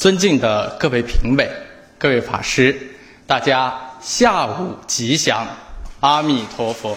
尊敬的各位评委、各位法师，大家下午吉祥，阿弥陀佛。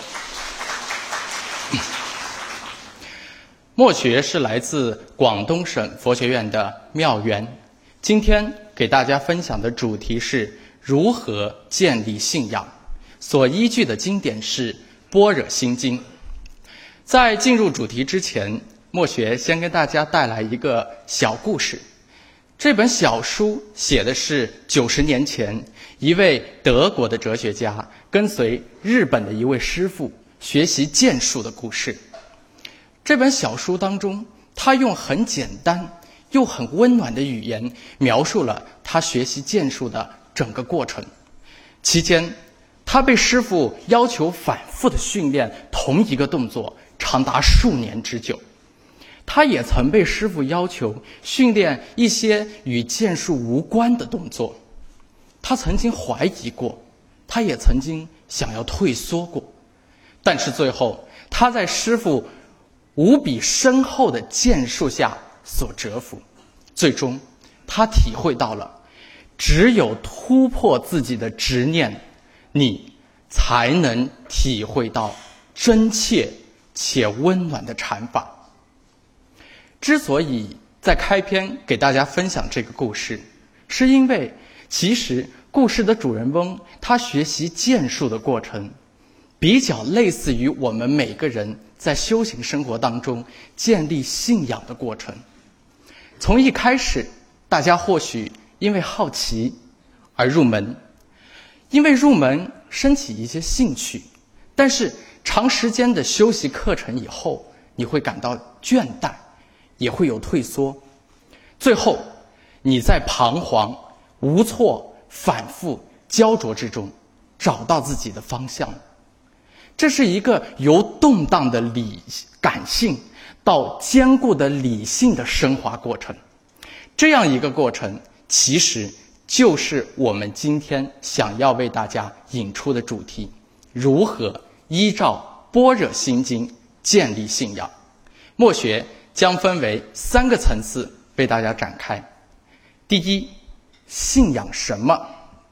墨学是来自广东省佛学院的妙缘，今天给大家分享的主题是如何建立信仰，所依据的经典是《般若心经》。在进入主题之前，墨学先跟大家带来一个小故事。这本小书写的是90年前一位德国的哲学家跟随日本的一位师父学习剑术的故事。这本小书当中，他用很简单又很温暖的语言描述了他学习剑术的整个过程。期间，他被师父要求反复的训练同一个动作，长达数年之久。他也曾被师父要求训练一些与剑术无关的动作。他曾经怀疑过，他也曾经想要退缩过，但是最后他在师父无比深厚的剑术下所折服，最终他体会到了，只有突破自己的执念，你才能体会到真切且温暖的禅法。之所以在开篇给大家分享这个故事，是因为其实故事的主人翁他学习剑术的过程比较类似于我们每个人在修行生活当中建立信仰的过程。从一开始，大家或许因为好奇而入门，因为入门升起一些兴趣，但是长时间的修习课程以后，你会感到倦怠，也会有退缩，最后你在彷徨、无措、反复、焦灼之中找到自己的方向。这是一个由动荡的感性到坚固的理性的升华过程。这样一个过程，其实就是我们今天想要为大家引出的主题：如何依照般若心经建立信仰。墨学将分为3个层次为大家展开。第一，信仰什么？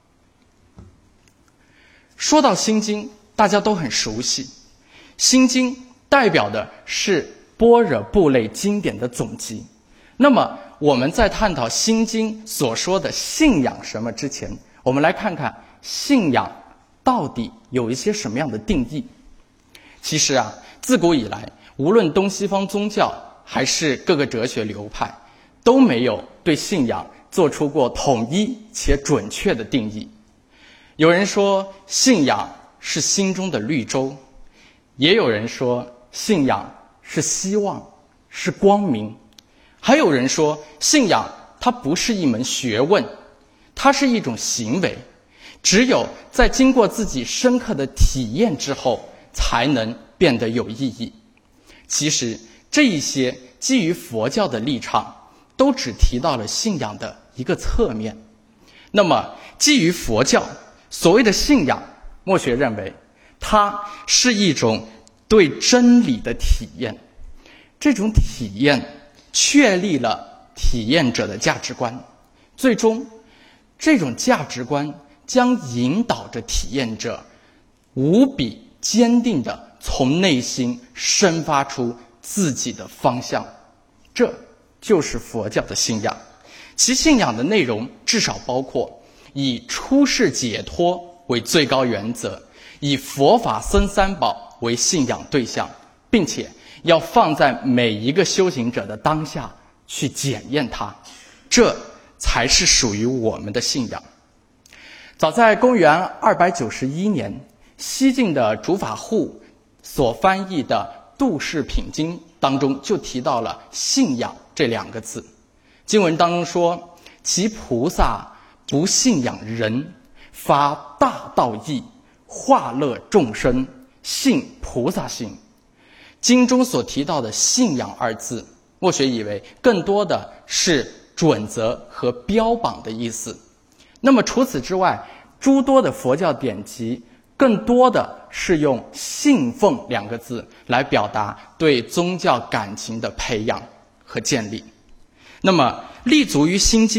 说到心经，大家都很熟悉，心经代表的是般若部类经典的总集。那么我们在探讨心经所说的信仰什么之前，我们来看看信仰到底有一些什么样的定义。其实自古以来，无论东西方宗教还是各个哲学流派，都没有对信仰做出过统一且准确的定义。有人说信仰是心中的绿洲，也有人说信仰是希望，是光明，还有人说信仰它不是一门学问，它是一种行为，只有在经过自己深刻的体验之后，才能变得有意义。其实这一些基于佛教的立场，都只提到了信仰的一个侧面。那么基于佛教所谓的信仰，墨学认为它是一种对真理的体验。这种体验确立了体验者的价值观，最终这种价值观将引导着体验者无比坚定地从内心生发出自己的方向。这就是佛教的信仰。其信仰的内容至少包括以出世解脱为最高原则，以佛法僧三宝为信仰对象，并且要放在每一个修行者的当下去检验它，这才是属于我们的信仰。早在公元291年，西晋的竺法护所翻译的《度世品经》当中就提到了信仰这2个字。经文当中说，其菩萨不信仰人，发大道义，化乐众生，信菩萨行。经中所提到的信仰2字，墨学以为更多的是准则和标榜的意思。那么除此之外，诸多的佛教典籍更多的是用信奉2个字来表达对宗教感情的培养和建立。那么立足于心经，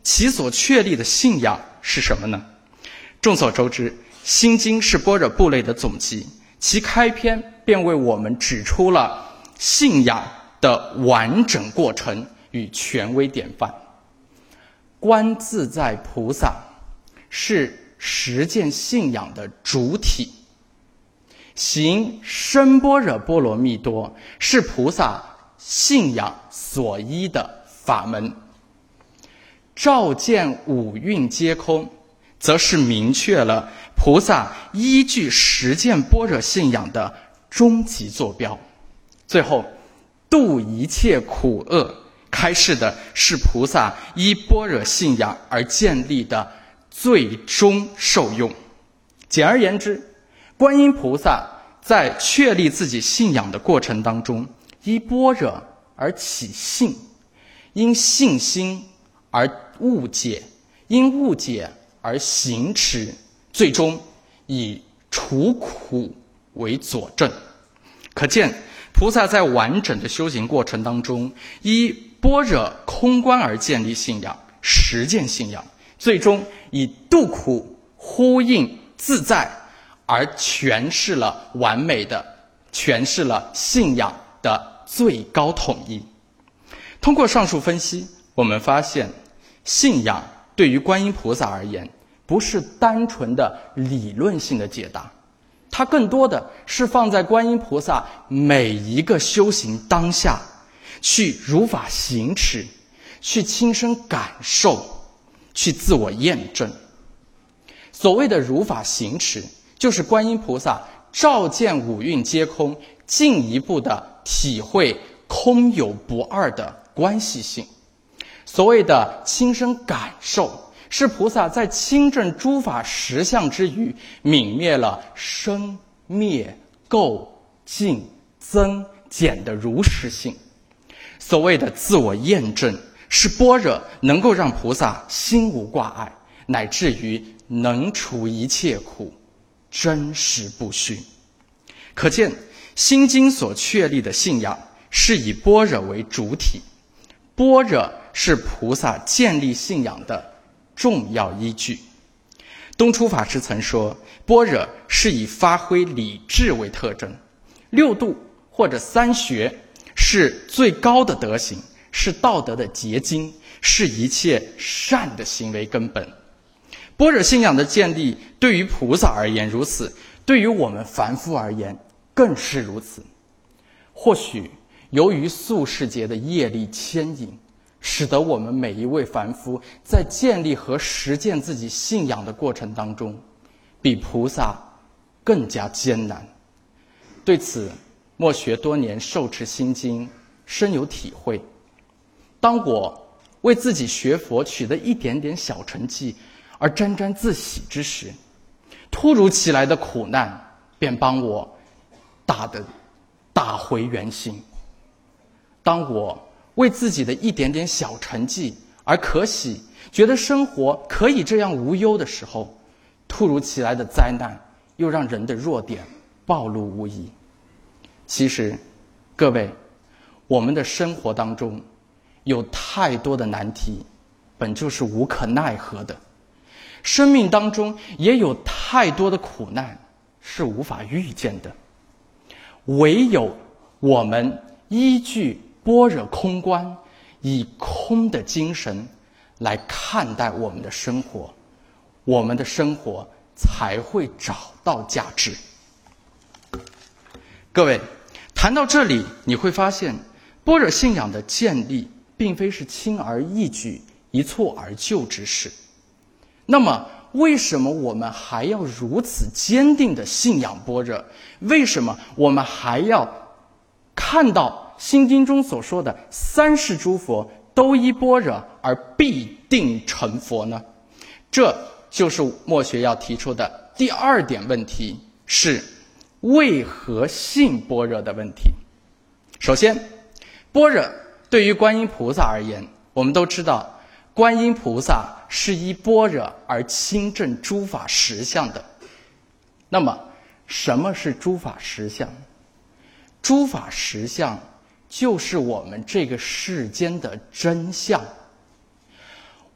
其所确立的信仰是什么呢？众所周知，《心经》是般若部类的总集，其开篇便为我们指出了信仰的完整过程与权威典范。观自在菩萨是实践信仰的主体，行深般若波罗蜜多是菩萨信仰所依的法门，照见五蕴皆空，则是明确了菩萨依据实践般若信仰的终极坐标。最后，度一切苦厄，开示的是菩萨依般若信仰而建立的最终受用。简而言之，观音菩萨在确立自己信仰的过程当中，依般若而起信，因信心而悟解，因悟解而行持，最终以除苦为佐证。可见菩萨在完整的修行过程当中，依般若空观而建立信仰，实践信仰，最终以度苦呼应自在而诠释了完美的，诠释了信仰的最高统一。通过上述分析，我们发现信仰对于观音菩萨而言，不是单纯的理论性的解答，它更多的是放在观音菩萨每一个修行当下，去如法行持，去亲身感受，去自我验证。所谓的如法行持，就是观音菩萨照见五蕴皆空，进一步的体会空有不二的关系性。所谓的亲身感受，是菩萨在亲证诸法实相之余，泯灭了生灭垢净增减的如实性。所谓的自我验证，是般若能够让菩萨心无挂碍，乃至于能除一切苦，真实不虚。可见心经所确立的信仰是以般若为主体，般若是菩萨建立信仰的重要依据。东初法师曾说，般若是以发挥理智为特征，六度或者三学是最高的德行，是道德的结晶，是一切善的行为根本。般若信仰的建立对于菩萨而言如此，对于我们凡夫而言更是如此。或许由于宿世劫的业力牵引，使得我们每一位凡夫在建立和实践自己信仰的过程当中，比菩萨更加艰难。对此，默学多年受持心经，深有体会。当我为自己学佛取得一点点小成绩而沾沾自喜之时，突如其来的苦难便帮我打回原形。当我为自己的一点点小成绩而可喜，觉得生活可以这样无忧的时候，突如其来的灾难又让人的弱点暴露无遗。其实各位，我们的生活当中有太多的难题本就是无可奈何的，生命当中也有太多的苦难是无法预见的。唯有我们依据般若空观，以空的精神来看待我们的生活，我们的生活才会找到价值。各位，谈到这里，你会发现般若信仰的建立并非是轻而易举、一蹴而就之事。那么为什么我们还要如此坚定的信仰般若？为什么我们还要看到心经中所说的三世诸佛都依般若而必定成佛呢？这就是默学要提出的第二点问题，是为何信般若的问题。首先，般若对于观音菩萨而言，我们都知道观音菩萨是依般若而亲证诸法实相的。那么什么是诸法实相？诸法实相就是我们这个世间的真相。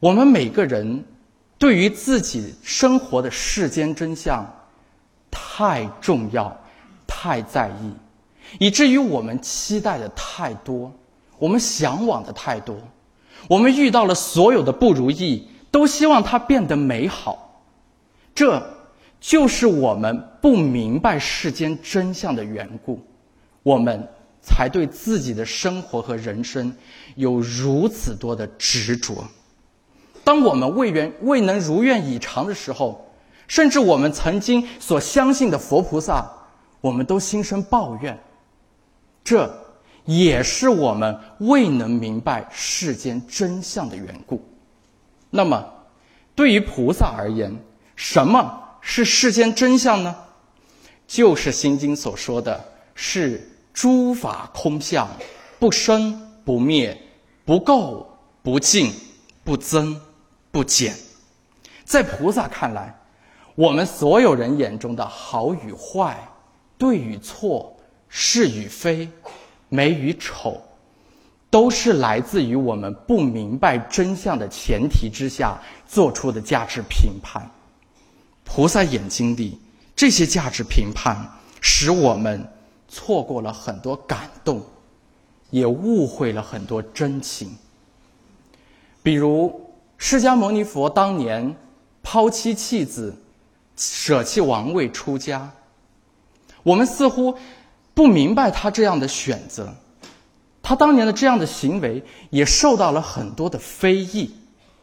我们每个人对于自己生活的世间真相太重要、太在意，以至于我们期待的太多，我们向往的太多，我们遇到了所有的不如意，都希望它变得美好。这就是我们不明白世间真相的缘故，我们才对自己的生活和人生有如此多的执着。当我们未能如愿以偿的时候，甚至我们曾经所相信的佛菩萨，我们都心生抱怨。这也是我们未能明白世间真相的缘故。那么，对于菩萨而言，什么是世间真相呢？就是心经所说的，是诸法空相，不生不灭，不垢不净，不增不减。在菩萨看来，我们所有人眼中的好与坏、对与错、是与非、美与丑，都是来自于我们不明白真相的前提之下做出的价值评判。菩萨眼睛里这些价值评判，使我们错过了很多感动，也误会了很多真情。比如释迦牟尼佛当年抛妻弃子，舍弃王位出家，我们似乎不明白他这样的选择，他当年的这样的行为也受到了很多的非议。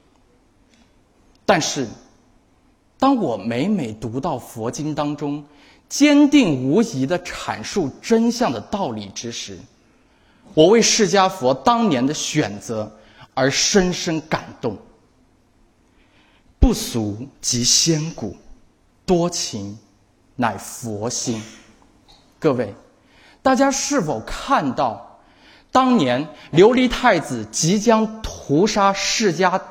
但是当我每每读到佛经当中坚定无疑地阐述真相的道理之时，我为释迦佛当年的选择而深深感动。不俗即仙骨，多情乃佛心。各位，大家是否看到当年琉璃太子即将屠杀释迦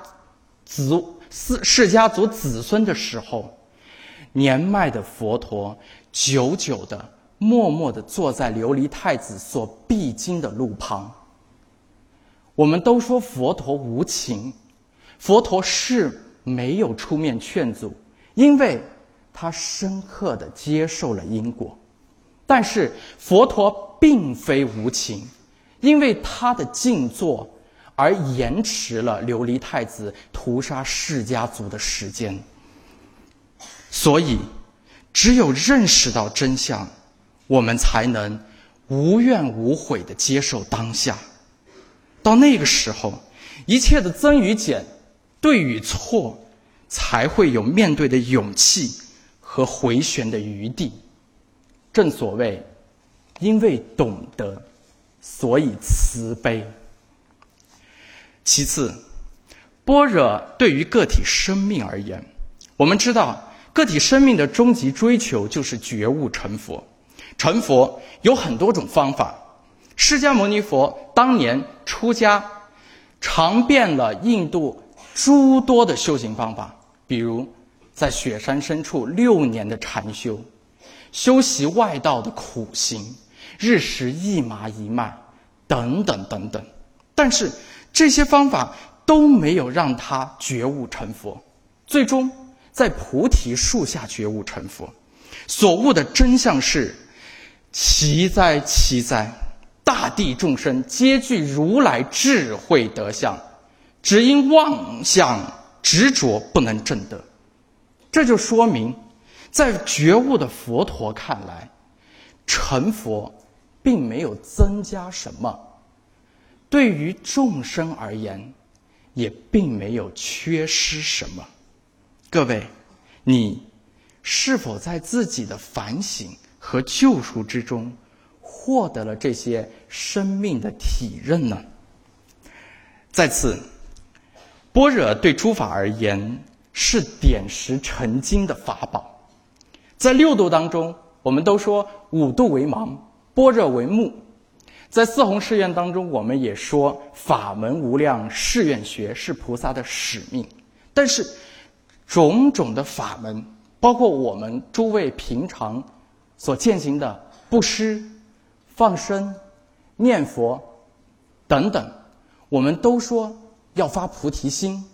族子孙的时候，年迈的佛陀久久的默默地坐在琉璃太子所必经的路旁。我们都说佛陀无情，佛陀是没有出面劝阻，因为他深刻地接受了因果。但是佛陀并非无情，因为他的静坐而延迟了琉璃太子屠杀释迦族的时间。所以只有认识到真相，我们才能无怨无悔地接受当下。到那个时候，一切的增与减、对与错，才会有面对的勇气和回旋的余地。正所谓，因为懂得，所以慈悲。其次，般若对于个体生命而言，我们知道个体生命的终极追求就是觉悟成佛。成佛有很多种方法，释迦牟尼佛当年出家，尝遍了印度诸多的修行方法，比如在雪山深处6年的禅修，修习外道的苦行，日食1麻1麦等等等等。但是这些方法都没有让他觉悟成佛，最终在菩提树下觉悟成佛。所悟的真相是，奇哉奇哉，大地众生皆具如来智慧德相，只因妄想执着不能证得。这就说明，在觉悟的佛陀看来，成佛并没有增加什么，对于众生而言也并没有缺失什么。各位，你是否在自己的反省和救赎之中获得了这些生命的体认呢？再次，般若对诸法而言是点石成金的法宝。在6度当中，我们都说5度为盲，般若为目。在四弘誓愿当中，我们也说法门无量，誓愿学是菩萨的使命。但是种种的法门，包括我们诸位平常所践行的布施、放生、念佛等等，我们都说要发菩提心，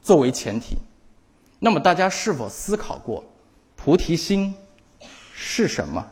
作为前提。那么大家是否思考过，菩提心是什么？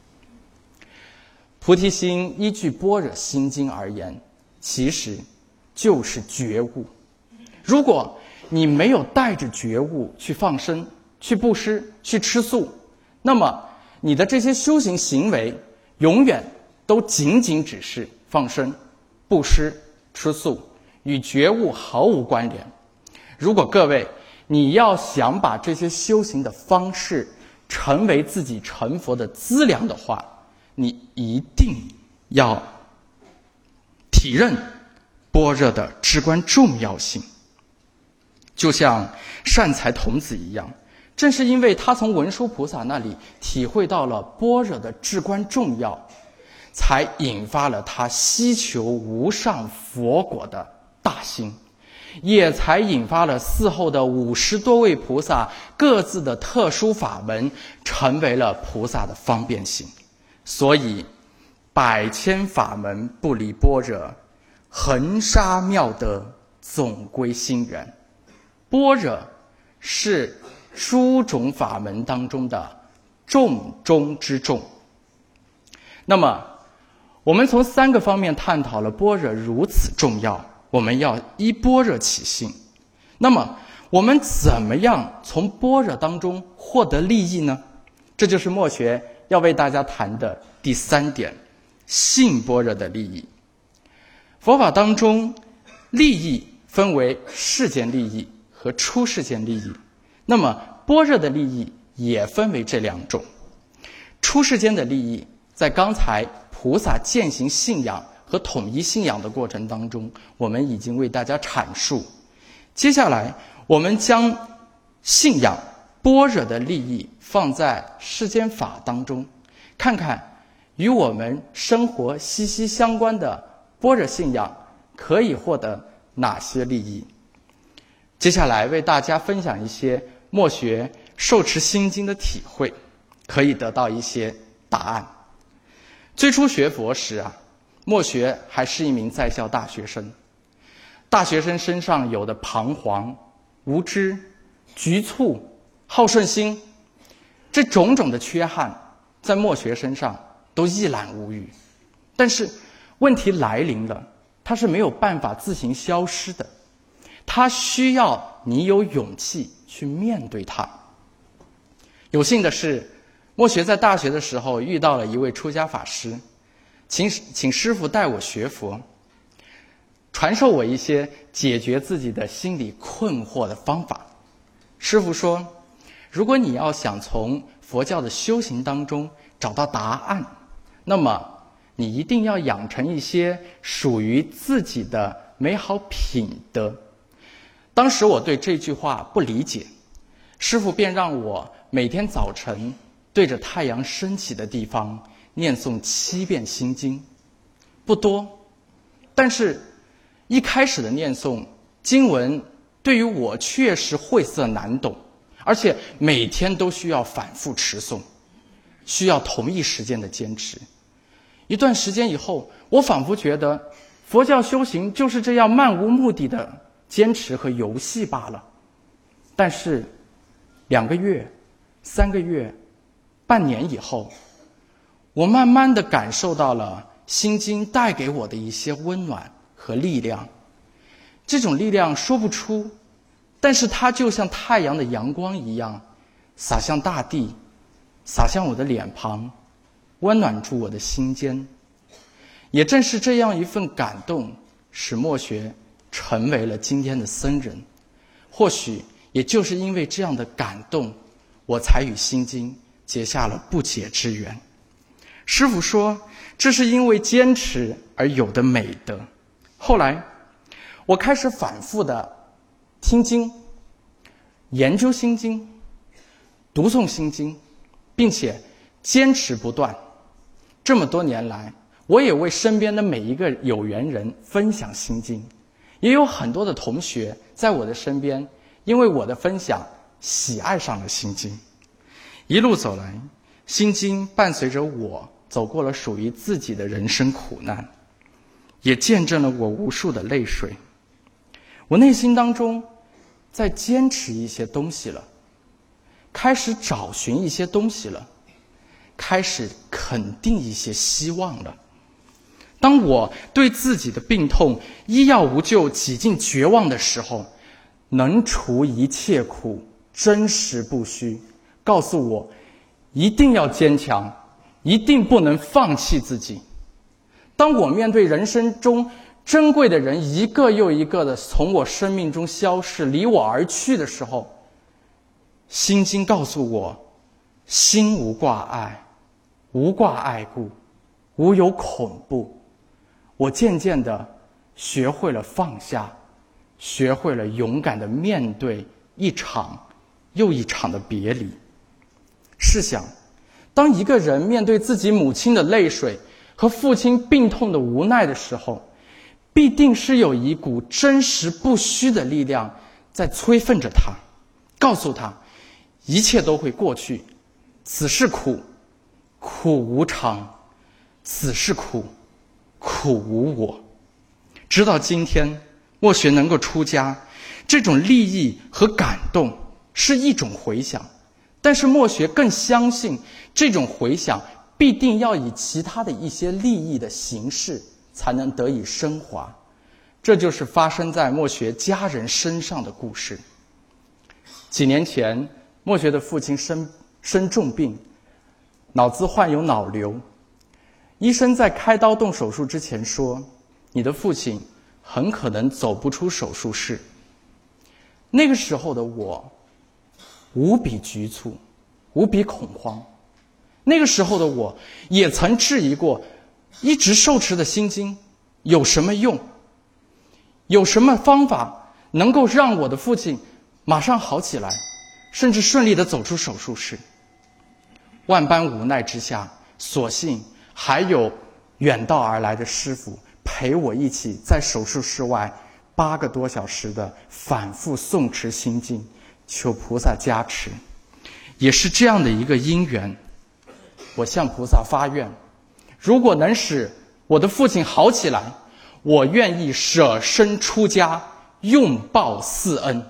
菩提心依据《般若心经》而言，其实就是觉悟。如果你没有带着觉悟去放生、去布施、去吃素，那么你的这些修行行为永远都仅仅只是放生、布施、吃素，与觉悟毫无关联。如果各位你要想把这些修行的方式成为自己成佛的资粮的话，你一定要体认般若的至关重要性。就像善财童子一样，正是因为他从文殊菩萨那里体会到了般若的至关重要，才引发了他希求无上佛果的大心，也才引发了嗣后的50多位菩萨各自的特殊法门，成为了菩萨的方便行。所以百千法门不离般若，恒沙妙德总归心源。般若是诸种法门当中的重中之重。那么我们从3个方面探讨了般若如此重要，我们要依般若起信。那么我们怎么样从般若当中获得利益呢？这就是墨学要为大家谈的第3点，信般若的利益。佛法当中利益分为世间利益和出世间利益，那么般若的利益也分为这2种。出世间的利益在刚才菩萨践行信仰和统一信仰的过程当中，我们已经为大家阐述。接下来我们将信仰般若的利益放在世间法当中，看看与我们生活息息相关的般若信仰可以获得哪些利益。接下来为大家分享一些墨学受持心经的体会，可以得到一些答案。最初学佛时墨学还是一名在校大学生。大学生身上有的彷徨、无知、局促、好胜心，这种种的缺憾在墨学身上都一览无余。但是问题来临了，它是没有办法自行消失的，它需要你有勇气去面对它。有幸的是，墨学在大学的时候遇到了一位出家法师，请师父带我学佛，传授我一些解决自己的心理困惑的方法。师父说，如果你要想从佛教的修行当中找到答案，那么你一定要养成一些属于自己的美好品德。当时我对这句话不理解，师父便让我每天早晨对着太阳升起的地方念诵7遍心经。不多，但是一开始的念诵经文对于我确实晦涩难懂，而且每天都需要反复持诵，需要同一时间的坚持。一段时间以后，我仿佛觉得佛教修行就是这样漫无目的的坚持和游戏罢了。但是2个月、3个月、半年以后，我慢慢地感受到了心经带给我的一些温暖和力量。这种力量说不出，但是它就像太阳的阳光一样，洒向大地，洒向我的脸庞，温暖住我的心间。也正是这样一份感动，使墨学成为了今天的僧人。或许也就是因为这样的感动，我才与心经结下了不解之缘。师父说，这是因为坚持而有的美德。后来我开始反复的听经，研究心经，读诵心经，并且坚持不断。这么多年来，我也为身边的每一个有缘人分享心经，也有很多的同学在我的身边因为我的分享喜爱上了心经。一路走来，心经伴随着我走过了属于自己的人生苦难，也见证了我无数的泪水。我内心当中在坚持一些东西了，开始找寻一些东西了，开始肯定一些希望了。当我对自己的病痛医药无救、几近绝望的时候，能除一切苦，真实不虚，告诉我一定要坚强，一定不能放弃自己。当我面对人生中珍贵的人一个又一个的从我生命中消逝，离我而去的时候，心经告诉我，心无挂碍，无挂碍故，无有恐怖。我渐渐地学会了放下，学会了勇敢地面对一场又一场的别离。试想，当一个人面对自己母亲的泪水和父亲病痛的无奈的时候，必定是有一股真实不虚的力量在催奋着他，告诉他一切都会过去，此事苦，苦无常；此事苦，苦无我。直到今天，默学能够出家，这种利益和感动是一种回响，但是默学更相信这种回响必定要以其他的一些利益的形式才能得以升华。这就是发生在默学家人身上的故事。几年前，默学的父亲生重病，脑子患有脑瘤。医生在开刀动手术之前说，你的父亲很可能走不出手术室。那个时候的我无比局促，无比恐慌。那个时候的我也曾质疑过，一直受持的心经有什么用？有什么方法能够让我的父亲马上好起来，甚至顺利地走出手术室？万般无奈之下，所幸还有远道而来的师父陪我一起在手术室外8个多小时的反复诵持心经，求菩萨加持。也是这样的一个因缘，我向菩萨发愿，如果能使我的父亲好起来，我愿意舍身出家，用报四恩。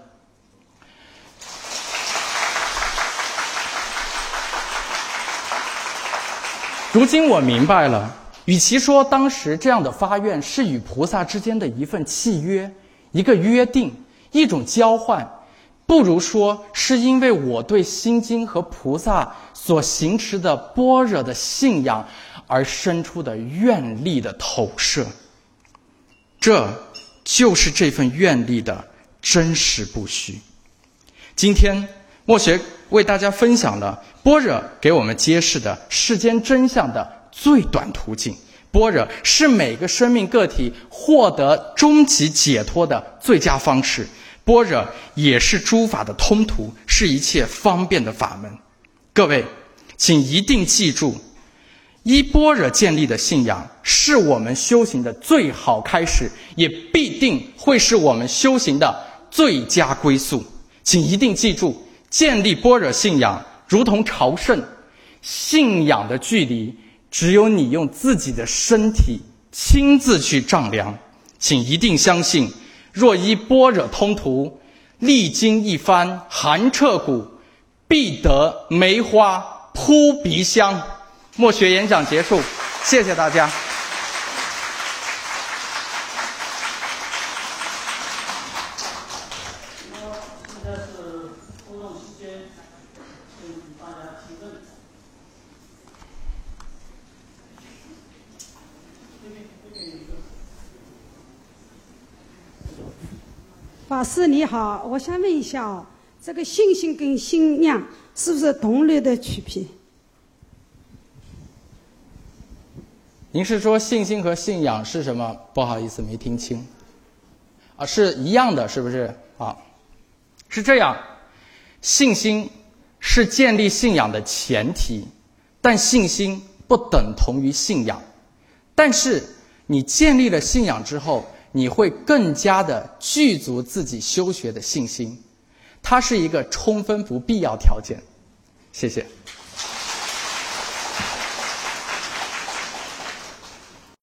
如今我明白了，与其说当时这样的发愿是与菩萨之间的一份契约，一个约定，一种交换，不如说是因为我对心经和菩萨所行持的般若的信仰而生出的愿力的投射。这就是这份愿力的真实不虚。今天默学为大家分享了般若给我们揭示的世间真相的最短途径。般若是每个生命个体获得终极解脱的最佳方式，般若也是诸法的通途，是一切方便的法门。各位请一定记住，依般若建立的信仰是我们修行的最好开始，也必定会是我们修行的最佳归宿。请一定记住，建立般若信仰如同朝圣，信仰的距离只有你用自己的身体亲自去丈量。请一定相信，若依般若通途，历经一番寒彻骨，必得梅花扑鼻香。默学演讲结束，谢谢大家。 现在是互动时间，请大家提问。 法师你好，我想问一下哦，这个信心跟信仰是不是同类的取品？ 您是说信心和信仰是什么？不好意思，没听清。是一样的，是不是？是这样，信心是建立信仰的前提，但信心不等同于信仰。但是你建立了信仰之后，你会更加的具足自己修学的信心，它是一个充分不必要条件。谢谢。